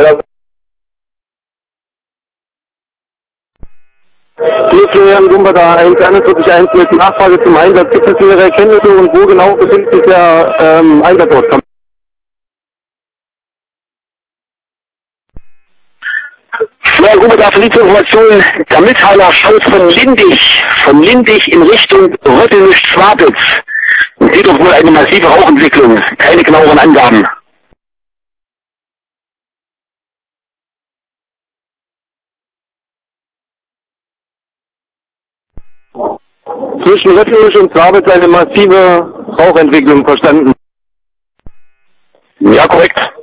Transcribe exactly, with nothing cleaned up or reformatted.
Hier Florian Gumber da, eins einundvierzig eins mit Nachfrage zum Einsatz. Gibt es Ihre Erkenntnisse und wo genau befindet sich der ähm, Einsatzort? Florian Gumber da, für die Information, der Mitteiler schaut von Lindig, von Lindig in Richtung Röttenisch-Schwabitz. Und sieht doch wohl eine massive Rauchentwicklung, keine genaueren Angaben. Zwischen Röttenisch und Schwabitz eine massive Rauchentwicklung, verstanden? Ja, korrekt.